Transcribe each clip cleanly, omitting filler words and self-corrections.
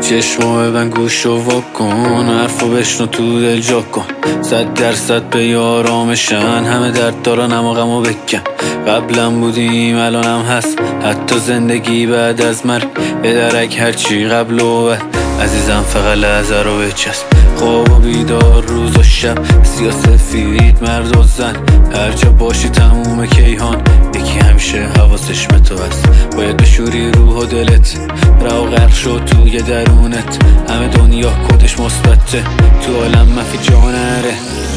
چشمو ببن گوشو واکن، حرفو بشنو تو دل جا کن. 100% به یارامشن، همه درد دارن اما غمو بکن. قبلا بودیم الانم هست، حتی زندگی بعد از مرگ. به درک هرچی قبل و بعد، عزیزم فقط لحظه رو بچسب. خواب و بیدار روز و شب، سیاسفید مرد و زن، هر جا باشی تموم کیهان یکی همیشه حواسش به تو هست. باید بشوری روح و دلت، رو غرق شد توی درونت. همه دنیا کدش مثبته، تو عالم مفی جا نره.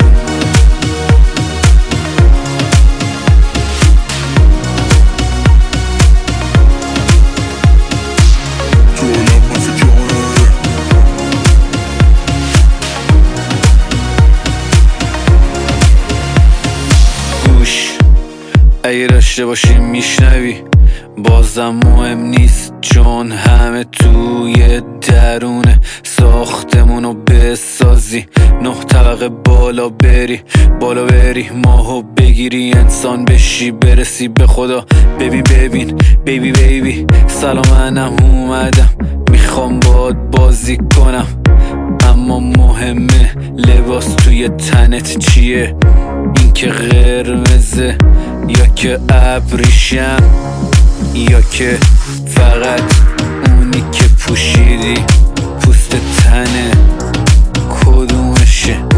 اگه داشته باشی میشنوی، بازم مهم نیست چون همه توی درونه ساختمونو بسازی. 9 طبقه بالا بری ماهو بگیری، انسان بشی برسی به خدا. ببین بیبی سلام، منم اومدم، میخوام باد بازی کنم. اما مهمه لباس توی تنت چیه، این که قرمزه یا که ابریشم، یا که فقط اونی که پوشیدی پوست تنه. کدومشه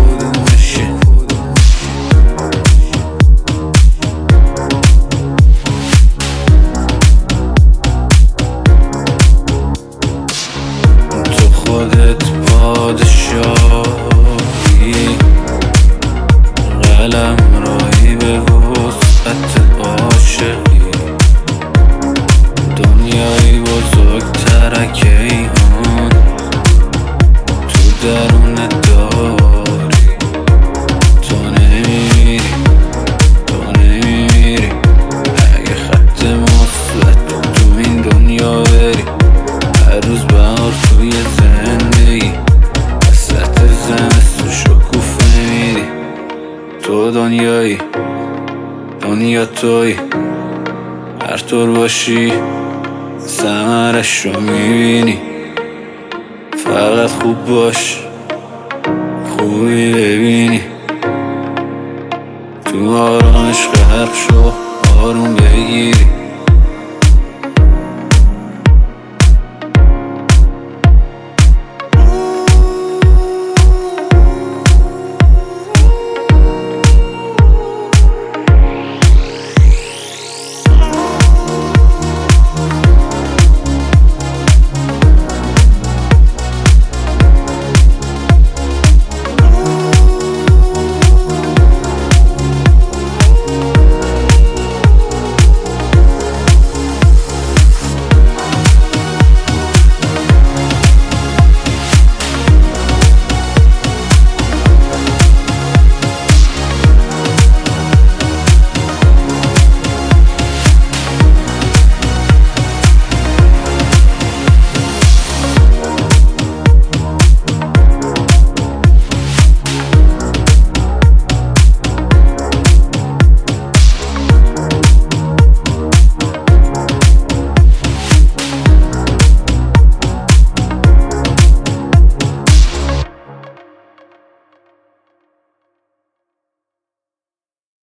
تو خودت پادشاهی، قلم رایی به وسعت عاشقی. دنیایی بزرگتر کیهان تو درونت داری. تو نمیمیری اگه خط مثبت تو این دنیا بری. هر روز بهار توی زندگی، وسط زمستون شکوفه میری. تو دنیا توی، هر طور باشی ثمرش رو میبینی. فقط خوب باش، خوبی ببینی. تو آرامش غرق شو، آروم بگیری.